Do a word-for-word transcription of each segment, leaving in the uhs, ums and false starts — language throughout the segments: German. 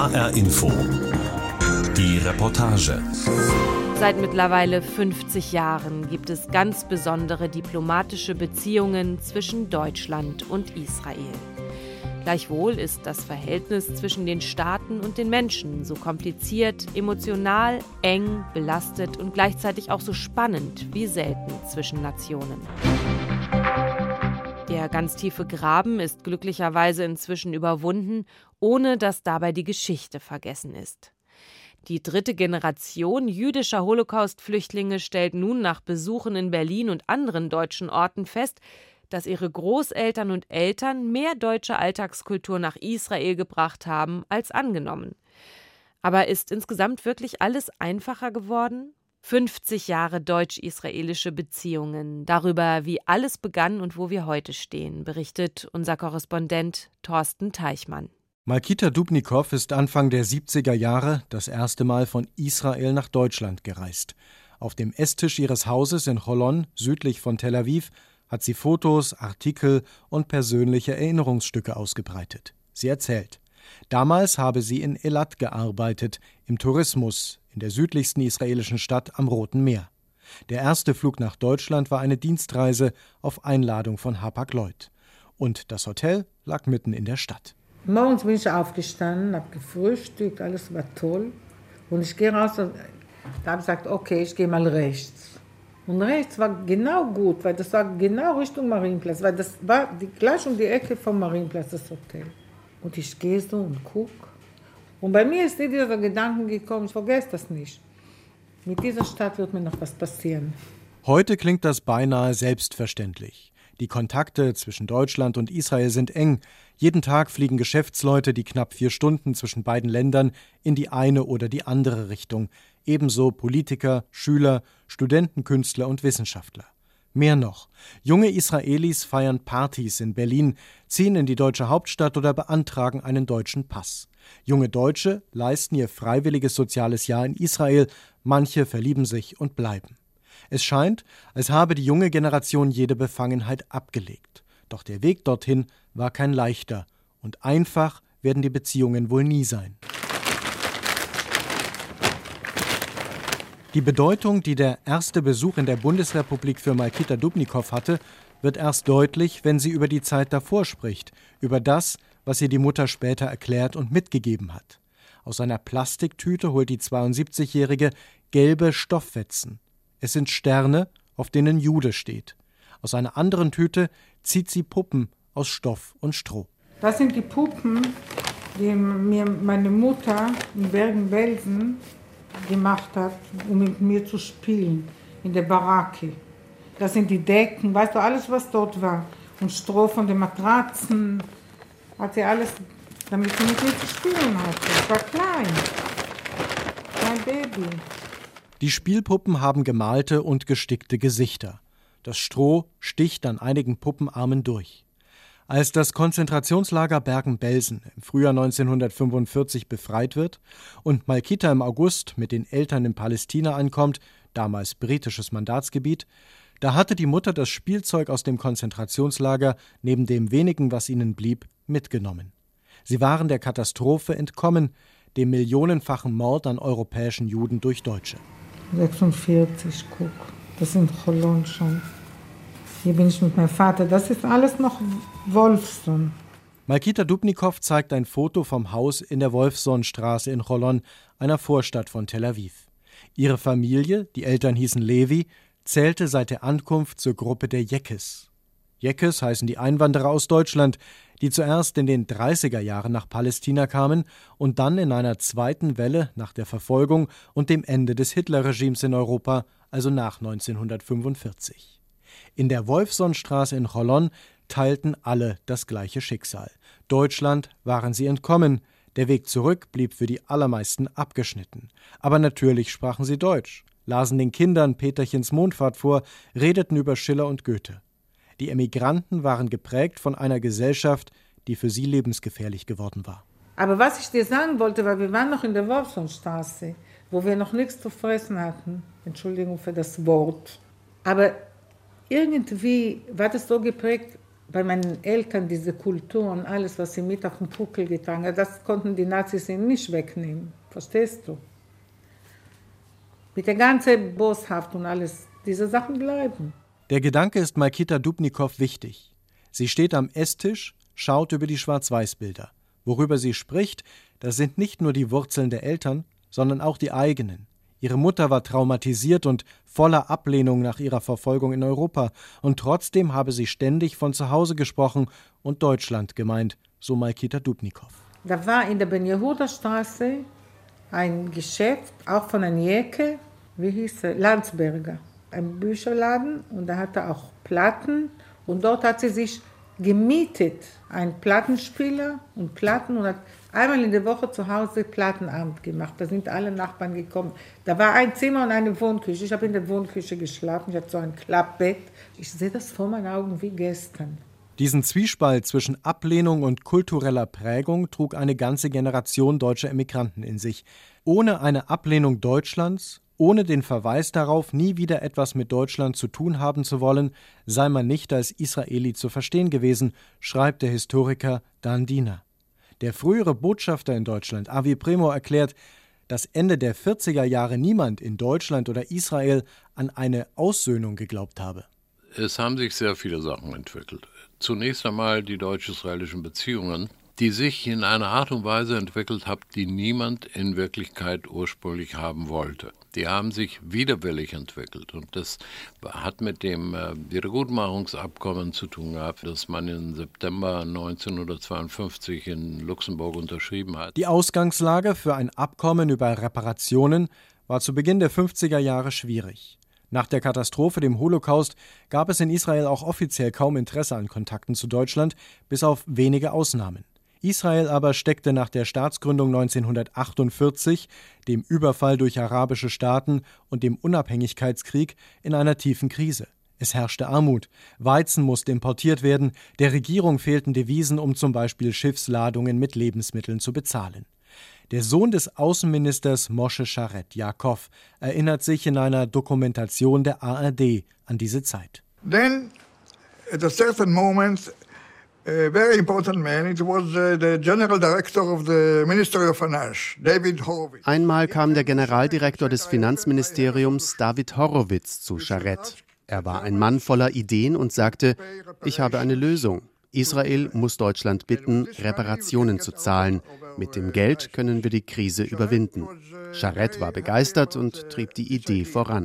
H R Info. Die Reportage. Seit mittlerweile fünfzig Jahren gibt es ganz besondere diplomatische Beziehungen zwischen Deutschland und Israel. Gleichwohl ist das Verhältnis zwischen den Staaten und den Menschen so kompliziert, emotional, eng, belastet und gleichzeitig auch so spannend wie selten zwischen Nationen. Der ganz tiefe Graben ist glücklicherweise inzwischen überwunden, ohne dass dabei die Geschichte vergessen ist. Die dritte Generation jüdischer Holocaust-Flüchtlinge stellt nun nach Besuchen in Berlin und anderen deutschen Orten fest, dass ihre Großeltern und Eltern mehr deutsche Alltagskultur nach Israel gebracht haben als angenommen. Aber ist insgesamt wirklich alles einfacher geworden? fünfzig Jahre deutsch-israelische Beziehungen, darüber, wie alles begann und wo wir heute stehen, berichtet unser Korrespondent Thorsten Teichmann. Malkita Dubnikow ist Anfang der siebziger Jahre das erste Mal von Israel nach Deutschland gereist. Auf dem Esstisch ihres Hauses in Holon, südlich von Tel Aviv, hat sie Fotos, Artikel und persönliche Erinnerungsstücke ausgebreitet. Sie erzählt, damals habe sie in Elat gearbeitet, im Tourismus, in der südlichsten israelischen Stadt am Roten Meer. Der erste Flug nach Deutschland war eine Dienstreise auf Einladung von Hapag-Lloyd. Und das Hotel lag mitten in der Stadt. Morgens bin ich aufgestanden, habe gefrühstückt, alles war toll. Und ich gehe raus und da habe ich gesagt, okay, ich gehe mal rechts. Und rechts war genau gut, weil das war genau Richtung Marienplatz, weil das war die, gleich um die Ecke vom Marienplatz, das Hotel. Und ich gehe so und gucke. Und bei mir ist dieser Gedanke gekommen, ich vergesse das nicht. Mit dieser Stadt wird mir noch was passieren. Heute klingt das beinahe selbstverständlich. Die Kontakte zwischen Deutschland und Israel sind eng. Jeden Tag fliegen Geschäftsleute die knapp vier Stunden zwischen beiden Ländern in die eine oder die andere Richtung. Ebenso Politiker, Schüler, Studenten, Künstler und Wissenschaftler. Mehr noch, junge Israelis feiern Partys in Berlin, ziehen in die deutsche Hauptstadt oder beantragen einen deutschen Pass. Junge Deutsche leisten ihr freiwilliges soziales Jahr in Israel, manche verlieben sich und bleiben. Es scheint, als habe die junge Generation jede Befangenheit abgelegt. Doch der Weg dorthin war kein leichter und einfach werden die Beziehungen wohl nie sein. Die Bedeutung, die der erste Besuch in der Bundesrepublik für Malkita Dubnikow hatte, wird erst deutlich, wenn sie über die Zeit davor spricht, über das, was ihr die Mutter später erklärt und mitgegeben hat. Aus einer Plastiktüte holt die zweiundsiebzigjährige gelbe Stoffwetzen. Es sind Sterne, auf denen Jude steht. Aus einer anderen Tüte zieht sie Puppen aus Stoff und Stroh. Das sind die Puppen, die mir meine Mutter in Bergen-Belsen gemacht hat, um mit mir zu spielen, in der Baracke. Das sind die Decken, weißt du, alles, was dort war. Und Stroh von den Matratzen, hat sie alles, damit sie mit mir zu spielen hatte. Ich war klein, mein Baby. Die Spielpuppen haben gemalte und gestickte Gesichter. Das Stroh sticht an einigen Puppenarmen durch. Als das Konzentrationslager Bergen-Belsen im Frühjahr neunzehnhundertfünfundvierzig befreit wird und Malkita im August mit den Eltern in Palästina ankommt, damals britisches Mandatsgebiet, da hatte die Mutter das Spielzeug aus dem Konzentrationslager neben dem wenigen, was ihnen blieb, mitgenommen. Sie waren der Katastrophe entkommen, dem millionenfachen Mord an europäischen Juden durch Deutsche. sechsundvierzig, guck, das sind Cholon schon. Hier bin ich mit meinem Vater. Das ist alles noch Wolfson. Malkita Dubnikow zeigt ein Foto vom Haus in der Wolfsonstraße in Holon, einer Vorstadt von Tel Aviv. Ihre Familie, die Eltern hießen Levi, zählte seit der Ankunft zur Gruppe der Jeckes. Jeckes heißen die Einwanderer aus Deutschland, die zuerst in den dreißiger Jahren nach Palästina kamen und dann in einer zweiten Welle nach der Verfolgung und dem Ende des Hitlerregimes in Europa, also nach neunzehnhundertfünfundvierzig. In der Wolfsonstraße in Holon teilten alle das gleiche Schicksal. Deutschland waren sie entkommen. Der Weg zurück blieb für die allermeisten abgeschnitten. Aber natürlich sprachen sie Deutsch, lasen den Kindern Peterchens Mondfahrt vor, redeten über Schiller und Goethe. Die Emigranten waren geprägt von einer Gesellschaft, die für sie lebensgefährlich geworden war. Aber was ich dir sagen wollte, weil wir waren noch in der Wolfsonstraße, wo wir noch nichts zu fressen hatten. Entschuldigung für das Wort. Aber irgendwie war das so geprägt, bei meinen Eltern diese Kultur und alles, was sie mit auf den Puckel getragen haben, das konnten die Nazis ihnen nicht wegnehmen. Verstehst du? Mit der ganzen Boshaft und alles, diese Sachen bleiben. Der Gedanke ist Malkita Dubnikow wichtig. Sie steht am Esstisch, schaut über die Schwarz-Weiß-Bilder. Worüber sie spricht, das sind nicht nur die Wurzeln der Eltern, sondern auch die eigenen. Ihre Mutter war traumatisiert und voller Ablehnung nach ihrer Verfolgung in Europa. Und trotzdem habe sie ständig von zu Hause gesprochen und Deutschland gemeint, so Malkita Dubnikow. Da war in der Ben-Yehuda-Straße ein Geschäft, auch von einem Jäcke, wie hieß er, Landsberger, ein Bücherladen. Und da hatte er auch Platten. Und dort hat sie sich gemietet, einen Plattenspieler und Platten, und hat einmal in der Woche zu Hause Plattenabend gemacht. Da sind alle Nachbarn gekommen. Da war ein Zimmer und eine Wohnküche. Ich habe in der Wohnküche geschlafen. Ich hatte so ein Klappbett. Ich sehe das vor meinen Augen wie gestern. Diesen Zwiespalt zwischen Ablehnung und kultureller Prägung trug eine ganze Generation deutscher Emigranten in sich. Ohne eine Ablehnung Deutschlands, ohne den Verweis darauf, nie wieder etwas mit Deutschland zu tun haben zu wollen, sei man nicht als Israeli zu verstehen gewesen, schreibt der Historiker Dan Diener. Der frühere Botschafter in Deutschland, Avi Primo, erklärt, dass Ende der vierziger Jahre niemand in Deutschland oder Israel an eine Aussöhnung geglaubt habe. Es haben sich sehr viele Sachen entwickelt. Zunächst einmal die deutsch-israelischen Beziehungen, die sich in einer Art und Weise entwickelt haben, die niemand in Wirklichkeit ursprünglich haben wollte. Die haben sich widerwillig entwickelt, und das hat mit dem äh, Wiedergutmachungsabkommen zu tun gehabt, das man im September neunzehnhundertzweiundfünfzig in Luxemburg unterschrieben hat. Die Ausgangslage für ein Abkommen über Reparationen war zu Beginn der fünfziger Jahre schwierig. Nach der Katastrophe, dem Holocaust, gab es in Israel auch offiziell kaum Interesse an Kontakten zu Deutschland, bis auf wenige Ausnahmen. Israel aber steckte nach der Staatsgründung neunzehnhundertachtundvierzig, dem Überfall durch arabische Staaten und dem Unabhängigkeitskrieg in einer tiefen Krise. Es herrschte Armut, Weizen musste importiert werden, der Regierung fehlten Devisen, um zum Beispiel Schiffsladungen mit Lebensmitteln zu bezahlen. Der Sohn des Außenministers Moshe Sharet, Yaakov, erinnert sich in einer Dokumentation der A R D an diese Zeit. Then, at a certain moment, a very important man, it was uh, the general director of the Ministry of Finance, David Horowitz. Einmal kam der Generaldirektor des Finanzministeriums, David Horowitz, zu Sharet. Er war ein Mann voller Ideen und sagte, ich habe eine Lösung. Israel muss Deutschland bitten, Reparationen zu zahlen. Mit dem Geld können wir die Krise überwinden. Sharet war begeistert und trieb die Idee voran.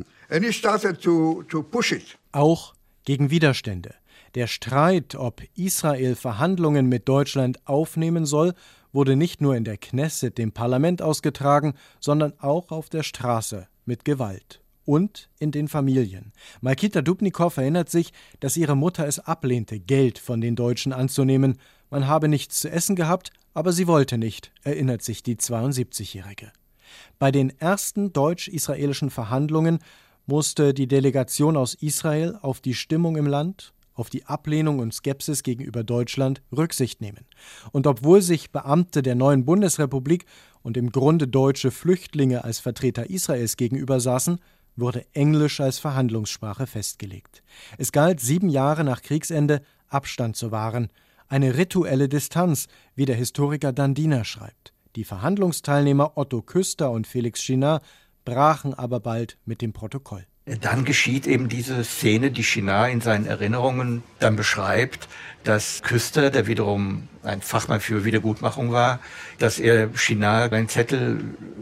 Auch gegen Widerstände. Der Streit, ob Israel Verhandlungen mit Deutschland aufnehmen soll, wurde nicht nur in der Knesset, dem Parlament, ausgetragen, sondern auch auf der Straße mit Gewalt. Und in den Familien. Malkita Dubnikow erinnert sich, dass ihre Mutter es ablehnte, Geld von den Deutschen anzunehmen. Man habe nichts zu essen gehabt, aber sie wollte nicht, erinnert sich die zweiundsiebzigjährige. Bei den ersten deutsch-israelischen Verhandlungen musste die Delegation aus Israel auf die Stimmung im Land, auf die Ablehnung und Skepsis gegenüber Deutschland Rücksicht nehmen. Und obwohl sich Beamte der neuen Bundesrepublik und im Grunde deutsche Flüchtlinge als Vertreter Israels gegenüber saßen, wurde Englisch als Verhandlungssprache festgelegt. Es galt, sieben Jahre nach Kriegsende Abstand zu wahren. Eine rituelle Distanz, wie der Historiker Dan Diener schreibt. Die Verhandlungsteilnehmer Otto Küster und Felix Chinard brachen aber bald mit dem Protokoll. Dann geschieht eben diese Szene, die Chinard in seinen Erinnerungen dann beschreibt, dass Küster, der wiederum ein Fachmann für Wiedergutmachung war, dass er Chinard einen Zettel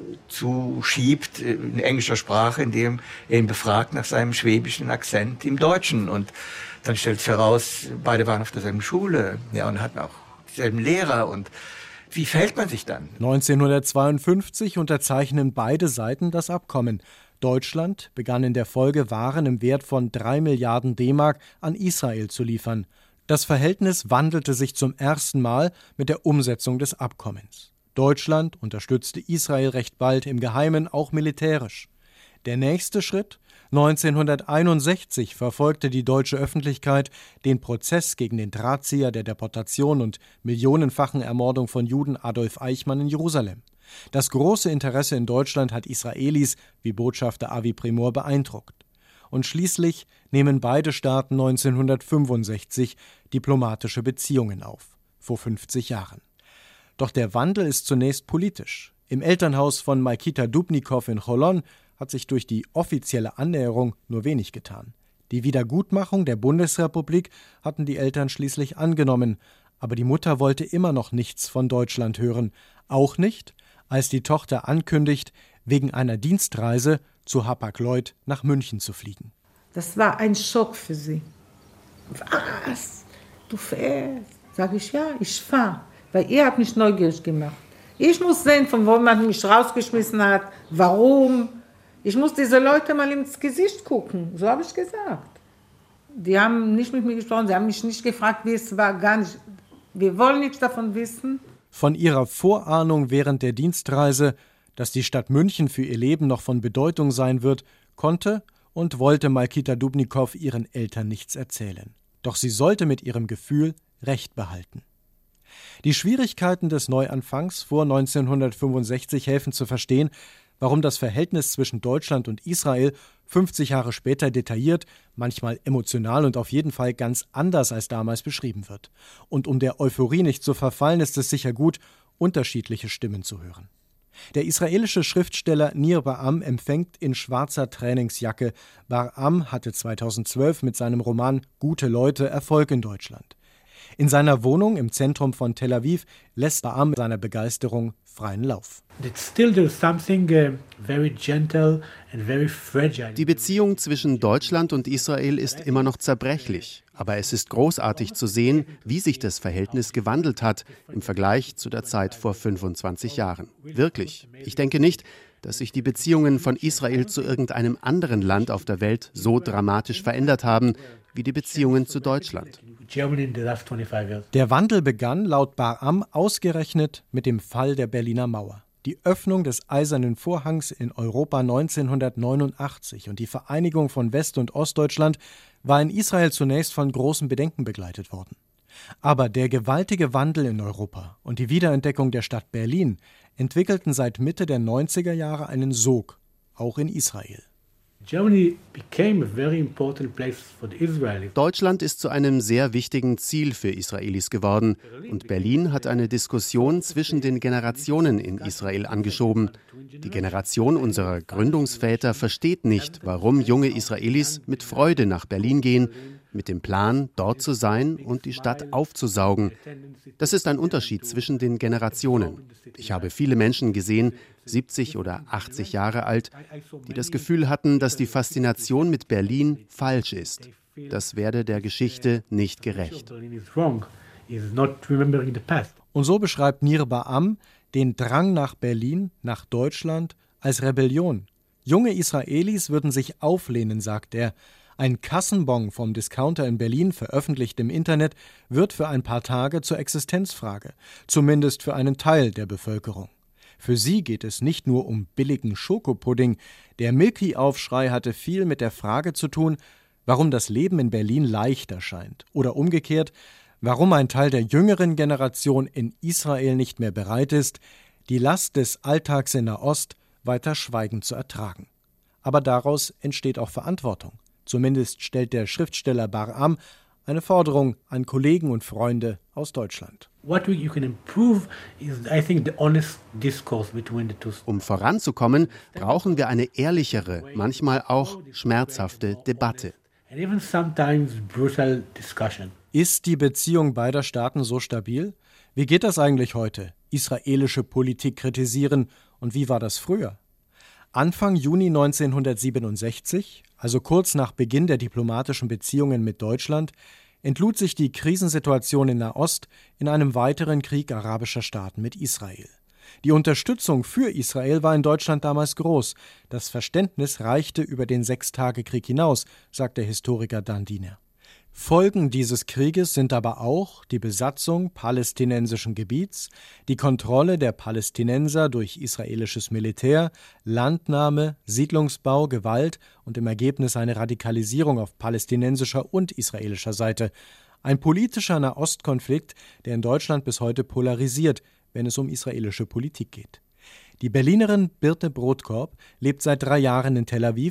zuschiebt in englischer Sprache, in dem er ihn befragt nach seinem schwäbischen Akzent im Deutschen. Und dann stellt sich heraus, beide waren auf derselben Schule, ja, und hatten auch dieselben Lehrer. Und wie verhält man sich dann? neunzehnhundertzweiundfünfzig unterzeichnen beide Seiten das Abkommen. Deutschland begann in der Folge Waren im Wert von drei Milliarden D-Mark an Israel zu liefern. Das Verhältnis wandelte sich zum ersten Mal mit der Umsetzung des Abkommens. Deutschland unterstützte Israel recht bald im Geheimen auch militärisch. Der nächste Schritt: neunzehnhunderteinundsechzig verfolgte die deutsche Öffentlichkeit den Prozess gegen den Drahtzieher der Deportation und millionenfachen Ermordung von Juden Adolf Eichmann in Jerusalem. Das große Interesse in Deutschland hat Israelis wie Botschafter Avi Primor beeindruckt. und schließlich nehmen beide Staaten neunzehnhundertfünfundsechzig diplomatische Beziehungen auf, vor fünfzig Jahren. Doch der Wandel ist zunächst politisch. Im Elternhaus von Malkita Dubnikow in Cholon hat sich durch die offizielle Annäherung nur wenig getan. Die Wiedergutmachung der Bundesrepublik hatten die Eltern schließlich angenommen, aber die Mutter wollte immer noch nichts von Deutschland hören, auch nicht, als die Tochter ankündigt, wegen einer Dienstreise zu Hapag-Lloyd nach München zu fliegen. Das war ein Schock für sie. Was? Du fährst? Sag ich, ja, ich fahre. Weil ihr habt mich neugierig gemacht. Ich muss sehen, von wo man mich rausgeschmissen hat, warum. Ich muss diese Leute mal ins Gesicht gucken, so habe ich gesagt. Die haben nicht mit mir gesprochen, sie haben mich nicht gefragt, wie es war, gar nicht. Wir wollen nichts davon wissen. Von ihrer Vorahnung während der Dienstreise, dass die Stadt München für ihr Leben noch von Bedeutung sein wird, konnte und wollte Malkita Dubnikow ihren Eltern nichts erzählen. Doch sie sollte mit ihrem Gefühl Recht behalten. Die Schwierigkeiten des Neuanfangs vor neunzehnhundertfünfundsechzig helfen zu verstehen, warum das Verhältnis zwischen Deutschland und Israel fünfzig Jahre später detailliert, manchmal emotional und auf jeden Fall ganz anders als damals beschrieben wird. Und um der Euphorie nicht zu verfallen, ist es sicher gut, unterschiedliche Stimmen zu hören. Der israelische Schriftsteller Nir Ba'am empfängt in schwarzer Trainingsjacke. Ba'am hatte zweitausendzwölf mit seinem Roman Gute Leute Erfolg in Deutschland. In seiner Wohnung im Zentrum von Tel Aviv lässt Ba'am seiner Begeisterung freien Lauf. Die Beziehung zwischen Deutschland und Israel ist immer noch zerbrechlich. Aber es ist großartig zu sehen, wie sich das Verhältnis gewandelt hat im Vergleich zu der Zeit vor fünfundzwanzig Jahren. Wirklich. Ich denke nicht, dass sich die Beziehungen von Israel zu irgendeinem anderen Land auf der Welt so dramatisch verändert haben, wie die Beziehungen zu Deutschland. Der Wandel begann laut Ba'am ausgerechnet mit dem Fall der Berliner Mauer. Die Öffnung des Eisernen Vorhangs in Europa neunzehnhundertneunundachtzig und die Vereinigung von West- und Ostdeutschland war in Israel zunächst von großen Bedenken begleitet worden. Aber der gewaltige Wandel in Europa und die Wiederentdeckung der Stadt Berlin entwickelten seit Mitte der neunziger Jahre einen Sog, auch in Israel. Deutschland ist zu einem sehr wichtigen Ziel für Israelis geworden und Berlin hat eine Diskussion zwischen den Generationen in Israel angeschoben. Die Generation unserer Gründungsväter versteht nicht, warum junge Israelis mit Freude nach Berlin gehen, mit dem Plan, dort zu sein und die Stadt aufzusaugen. Das ist ein Unterschied zwischen den Generationen. Ich habe viele Menschen gesehen, siebzig oder achtzig Jahre alt, die das Gefühl hatten, dass die Faszination mit Berlin falsch ist. Das werde der Geschichte nicht gerecht. Und so beschreibt Nir Ba'am den Drang nach Berlin, nach Deutschland, als Rebellion. Junge Israelis würden sich auflehnen, sagt er. Ein Kassenbon vom Discounter in Berlin, veröffentlicht im Internet, wird für ein paar Tage zur Existenzfrage, zumindest für einen Teil der Bevölkerung. Für sie geht es nicht nur um billigen Schokopudding. Der Milky-Aufschrei hatte viel mit der Frage zu tun, warum das Leben in Berlin leichter scheint. Oder umgekehrt, warum ein Teil der jüngeren Generation in Israel nicht mehr bereit ist, die Last des Alltags in Nahost weiter schweigend zu ertragen. Aber daraus entsteht auch Verantwortung. Zumindest stellt der Schriftsteller Ba'am eine Forderung an Kollegen und Freunde aus Deutschland. Um voranzukommen, brauchen wir eine ehrlichere, manchmal auch schmerzhafte Debatte. Ist die Beziehung beider Staaten so stabil? Wie geht das eigentlich heute? Israelische Politik kritisieren. Und wie war das früher? Anfang Juni neunzehnhundertsiebenundsechzig, also kurz nach Beginn der diplomatischen Beziehungen mit Deutschland, entlud sich die Krisensituation in Nahost in einem weiteren Krieg arabischer Staaten mit Israel. Die Unterstützung für Israel war in Deutschland damals groß. Das Verständnis reichte über den Sechstagekrieg hinaus, sagt der Historiker Dan Diener. Folgen dieses Krieges sind aber auch die Besatzung palästinensischen Gebiets, die Kontrolle der Palästinenser durch israelisches Militär, Landnahme, Siedlungsbau, Gewalt und im Ergebnis eine Radikalisierung auf palästinensischer und israelischer Seite. Ein politischer Nahostkonflikt, der in Deutschland bis heute polarisiert, wenn es um israelische Politik geht. Die Berlinerin Birte Brotkorb lebt seit drei Jahren in Tel Aviv,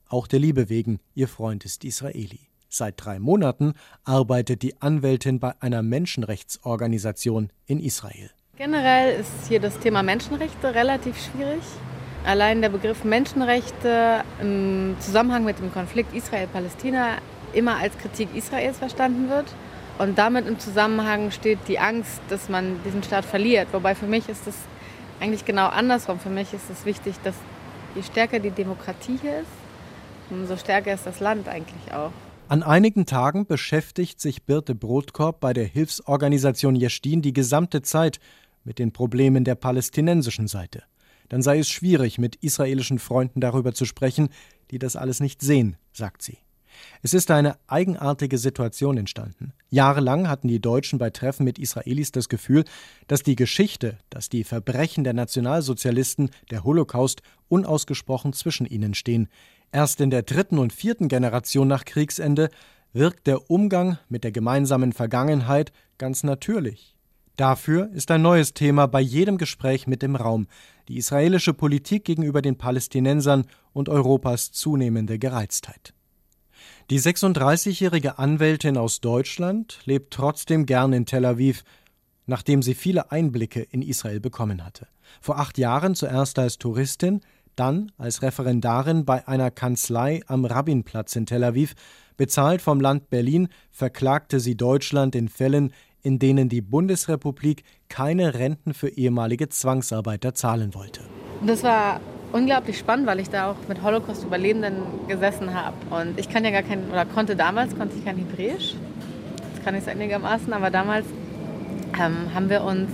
auch der Liebe wegen, ihr Freund ist Israeli. Seit drei Monaten arbeitet die Anwältin bei einer Menschenrechtsorganisation in Israel. Generell ist hier das Thema Menschenrechte relativ schwierig. Allein der Begriff Menschenrechte im Zusammenhang mit dem Konflikt Israel-Palästina immer als Kritik Israels verstanden wird. Und damit im Zusammenhang steht die Angst, dass man diesen Staat verliert. Wobei für mich ist es eigentlich genau andersrum. Für mich ist es wichtig, dass je stärker die Demokratie hier ist, umso stärker ist das Land eigentlich auch. An einigen Tagen beschäftigt sich Birte Brotkorb bei der Hilfsorganisation Yeshdin die gesamte Zeit mit den Problemen der palästinensischen Seite. Dann sei es schwierig, mit israelischen Freunden darüber zu sprechen, die das alles nicht sehen, sagt sie. Es ist eine eigenartige Situation entstanden. Jahrelang hatten die Deutschen bei Treffen mit Israelis das Gefühl, dass die Geschichte, dass die Verbrechen der Nationalsozialisten, der Holocaust, unausgesprochen zwischen ihnen stehen. Erst in der dritten und vierten Generation nach Kriegsende wirkt der Umgang mit der gemeinsamen Vergangenheit ganz natürlich. Dafür ist ein neues Thema bei jedem Gespräch mit dem Raum: die israelische Politik gegenüber den Palästinensern und Europas zunehmende Gereiztheit. Die sechsunddreißigjährige Anwältin aus Deutschland lebt trotzdem gern in Tel Aviv, nachdem sie viele Einblicke in Israel bekommen hatte. Vor acht Jahren zuerst als Touristin, dann als Referendarin bei einer Kanzlei am Rabinplatz in Tel Aviv. Bezahlt vom Land Berlin verklagte sie Deutschland in Fällen, in denen die Bundesrepublik keine Renten für ehemalige Zwangsarbeiter zahlen wollte. Das war unglaublich spannend, weil ich da auch mit Holocaust-Überlebenden gesessen habe. Und ich kann ja gar kein, oder konnte damals, konnte ich kein Hebräisch. Jetzt kann ich es einigermaßen, aber damals ähm, haben wir uns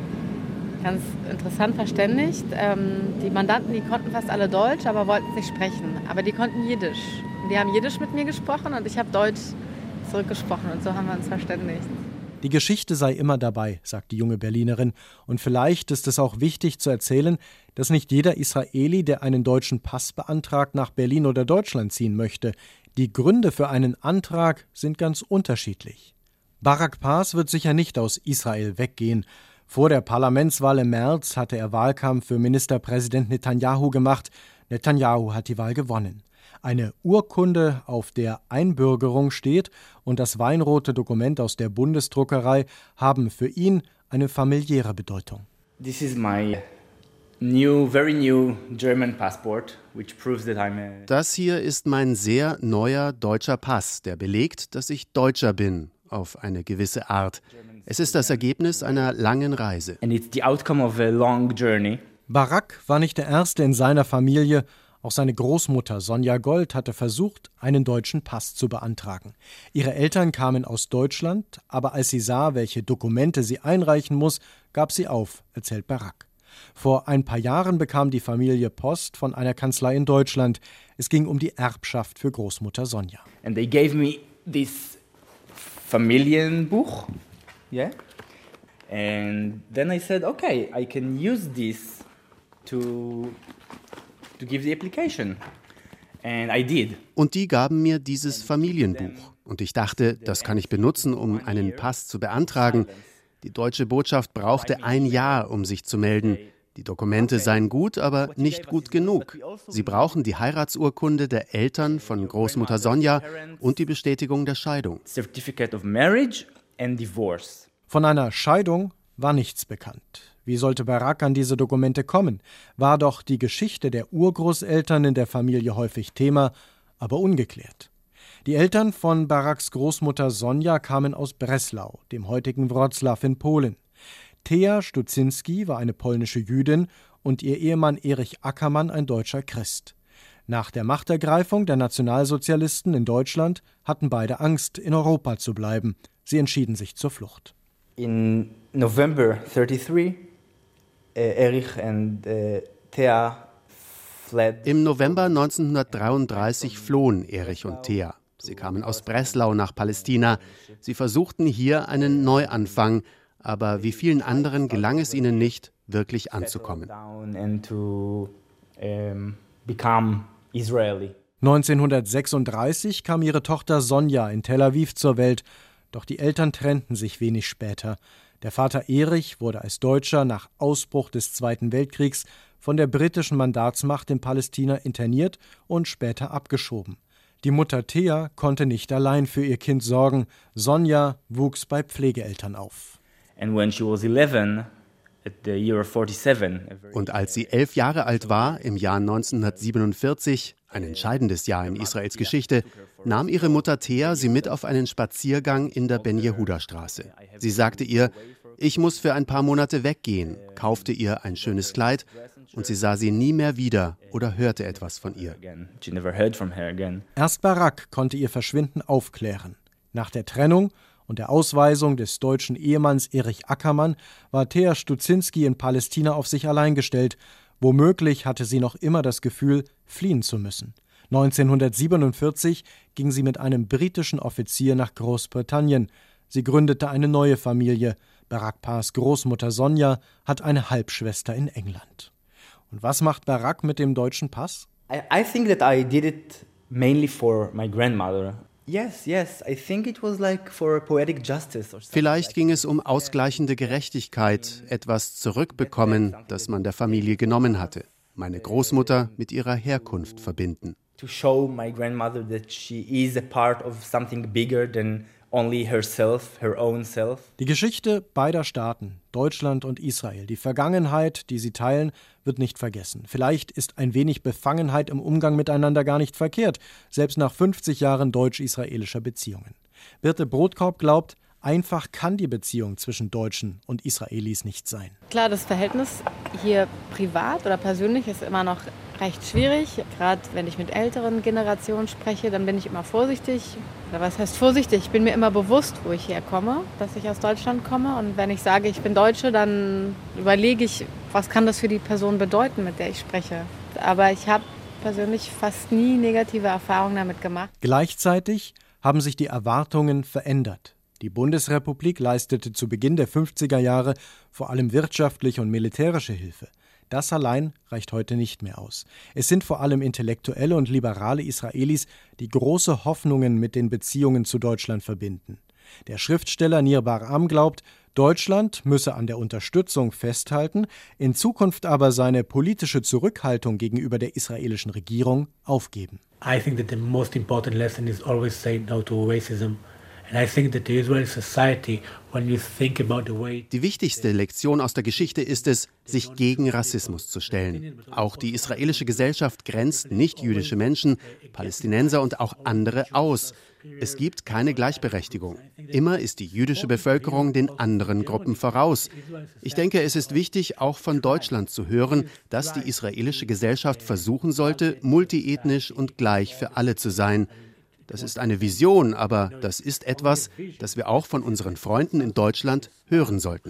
ganz interessant verständigt. Ähm, die Mandanten, die konnten fast alle Deutsch, aber wollten es nicht sprechen. Aber die konnten Jiddisch. Und die haben Jiddisch mit mir gesprochen und ich habe Deutsch zurückgesprochen. Und so haben wir uns verständigt. Die Geschichte sei immer dabei, sagt die junge Berlinerin. Und vielleicht ist es auch wichtig zu erzählen, dass nicht jeder Israeli, der einen deutschen Pass beantragt, nach Berlin oder Deutschland ziehen möchte. Die Gründe für einen Antrag sind ganz unterschiedlich. Barak Paz wird sicher nicht aus Israel weggehen. Vor der Parlamentswahl im März hatte er Wahlkampf für Ministerpräsident Netanyahu gemacht. Netanyahu hat die Wahl gewonnen. Eine Urkunde, auf der Einbürgerung steht, und das weinrote Dokument aus der Bundesdruckerei haben für ihn eine familiäre Bedeutung. This is my new, very new German passport, which proves that I'm a Das hier ist mein sehr neuer deutscher Pass, der belegt, dass ich Deutscher bin, auf eine gewisse Art. Es ist das Ergebnis einer langen Reise. And it's the outcome of a long journey. Barak war nicht der Erste in seiner Familie. Auch seine Großmutter Sonja Gold hatte versucht, einen deutschen Pass zu beantragen. Ihre Eltern kamen aus Deutschland, aber als sie sah, welche Dokumente sie einreichen muss, gab sie auf, erzählt Barak. Vor ein paar Jahren bekam die Familie Post von einer Kanzlei in Deutschland. Es ging um die Erbschaft für Großmutter Sonja. And they gave me this Familienbuch. Yeah. And then I said, okay, I can use this to to give the application. And I did. Und die gaben mir dieses Familienbuch. Und ich dachte, das kann ich benutzen, um einen Pass zu beantragen. Die deutsche Botschaft brauchte ein Jahr, um sich zu melden. Die Dokumente seien gut, aber nicht gut genug. Sie brauchen die Heiratsurkunde der Eltern von Großmutter Sonja und die Bestätigung der Scheidung. Certificate of marriage and divorce. Von einer Scheidung war nichts bekannt. Wie sollte Barak an diese Dokumente kommen? War doch die Geschichte der Urgroßeltern in der Familie häufig Thema, aber ungeklärt. Die Eltern von Baraks Großmutter Sonja kamen aus Breslau, dem heutigen Wrocław in Polen. Thea Stucinski war eine polnische Jüdin und ihr Ehemann Erich Ackermann ein deutscher Christ. Nach der Machtergreifung der Nationalsozialisten in Deutschland hatten beide Angst, in Europa zu bleiben. Sie entschieden sich zur Flucht. In November thirty-three, uh, Erich and uh, Thea fled. Im November neunzehnhundertdreiunddreißig flohen Erich und Thea. Sie kamen aus Breslau nach Palästina. Sie versuchten hier einen Neuanfang, aber wie vielen anderen gelang es ihnen nicht, wirklich anzukommen. neunzehnhundertsechsunddreißig kam ihre Tochter Sonja in Tel Aviv zur Welt, doch die Eltern trennten sich wenig später. Der Vater Erich wurde als Deutscher nach Ausbruch des Zweiten Weltkriegs von der britischen Mandatsmacht in Palästina interniert und später abgeschoben. Die Mutter Thea konnte nicht allein für ihr Kind sorgen. Sonja wuchs bei Pflegeeltern auf. And when she was eleven, at the year forty-seven, Und als sie elf Jahre alt war, im Jahr neunzehnhundertsiebenundvierzig, ein entscheidendes Jahr in Israels Geschichte, nahm ihre Mutter Thea sie mit auf einen Spaziergang in der Ben-Yehuda-Straße. Sie sagte ihr, ich muss für ein paar Monate weggehen, kaufte ihr ein schönes Kleid und sie sah sie nie mehr wieder oder hörte etwas von ihr. Erst Barak konnte ihr Verschwinden aufklären. Nach der Trennung und der Ausweisung des deutschen Ehemanns Erich Ackermann war Thea Stuzinski in Palästina auf sich allein gestellt. Womöglich hatte sie noch immer das Gefühl, fliehen zu müssen. neunzehnhundertsiebenundvierzig ging sie mit einem britischen Offizier nach Großbritannien. Sie gründete eine neue Familie. Barak Pars Großmutter Sonja hat eine Halbschwester in England. Und was macht Barak mit dem deutschen Pass? I, I think that I did it mainly for my grandmother. Yes, yes, I think it was like for poetic justice or something. Vielleicht ging es um ausgleichende Gerechtigkeit, etwas zurückbekommen, das man der Familie genommen hatte. Meine Großmutter mit ihrer Herkunft verbinden. To show my grandmother that she is a part of something bigger than only herself, her own self. Die Geschichte beider Staaten, Deutschland und Israel, die Vergangenheit, die sie teilen, wird nicht vergessen. Vielleicht ist ein wenig Befangenheit im Umgang miteinander gar nicht verkehrt, selbst nach fünfzig Jahren deutsch-israelischer Beziehungen. Birte Brotkorb glaubt, einfach kann die Beziehung zwischen Deutschen und Israelis nicht sein. Klar, das Verhältnis hier privat oder persönlich ist immer noch recht schwierig. Gerade wenn ich mit älteren Generationen spreche, dann bin ich immer vorsichtig. Oder was heißt vorsichtig? Ich bin mir immer bewusst, wo ich herkomme, dass ich aus Deutschland komme. Und wenn ich sage, ich bin Deutsche, dann überlege ich, was kann das für die Person bedeuten, mit der ich spreche. Aber ich habe persönlich fast nie negative Erfahrungen damit gemacht. Gleichzeitig haben sich die Erwartungen verändert. Die Bundesrepublik leistete zu Beginn der fünfziger Jahre vor allem wirtschaftliche und militärische Hilfe. Das allein reicht heute nicht mehr aus. Es sind vor allem intellektuelle und liberale Israelis, die große Hoffnungen mit den Beziehungen zu Deutschland verbinden. Der Schriftsteller Nir Bar'am glaubt, Deutschland müsse an der Unterstützung festhalten, in Zukunft aber seine politische Zurückhaltung gegenüber der israelischen Regierung aufgeben. I think that the most important lesson is always say no to racism. Die wichtigste Lektion aus der Geschichte ist es, sich gegen Rassismus zu stellen. Auch die israelische Gesellschaft grenzt nicht-jüdische Menschen, Palästinenser und auch andere aus. Es gibt keine Gleichberechtigung. Immer ist die jüdische Bevölkerung den anderen Gruppen voraus. Ich denke, es ist wichtig, auch von Deutschland zu hören, dass die israelische Gesellschaft versuchen sollte, multiethnisch und gleich für alle zu sein. Das ist eine Vision, aber das ist etwas, das wir auch von unseren Freunden in Deutschland hören sollten.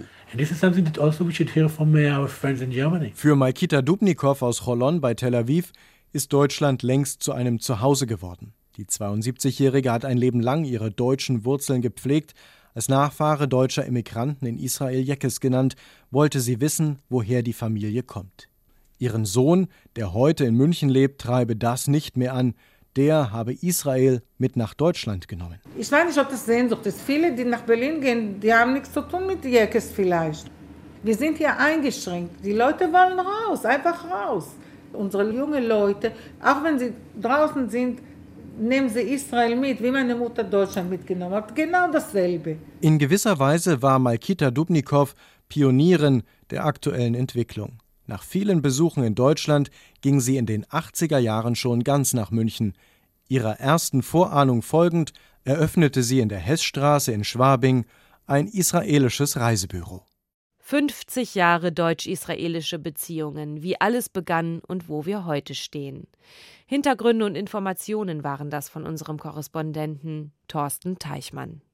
Für Malkita Dubnikow aus Cholon bei Tel Aviv ist Deutschland längst zu einem Zuhause geworden. Die zweiundsiebzigjährige hat ein Leben lang ihre deutschen Wurzeln gepflegt. Als Nachfahre deutscher Immigranten in Israel Jeckes genannt, wollte sie wissen, woher die Familie kommt. Ihren Sohn, der heute in München lebt, treibe das nicht mehr an. Der habe Israel mit nach Deutschland genommen. Ich weiß nicht, ob das Sehnsucht ist. Viele, die nach Berlin gehen, die haben nichts zu tun mit Jeckes vielleicht. Wir sind hier eingeschränkt. Die Leute wollen raus, einfach raus. Unsere jungen Leute, auch wenn sie draußen sind, nehmen sie Israel mit, wie meine Mutter Deutschland mitgenommen hat. Genau dasselbe. In gewisser Weise war Malkita Dubnikow Pionierin der aktuellen Entwicklung. Nach vielen Besuchen in Deutschland ging sie in den achtziger Jahren schon ganz nach München. Ihrer ersten Vorahnung folgend eröffnete sie in der Heßstraße in Schwabing ein israelisches Reisebüro. fünfzig Jahre deutsch-israelische Beziehungen, wie alles begann und wo wir heute stehen. Hintergründe und Informationen waren das von unserem Korrespondenten Thorsten Teichmann.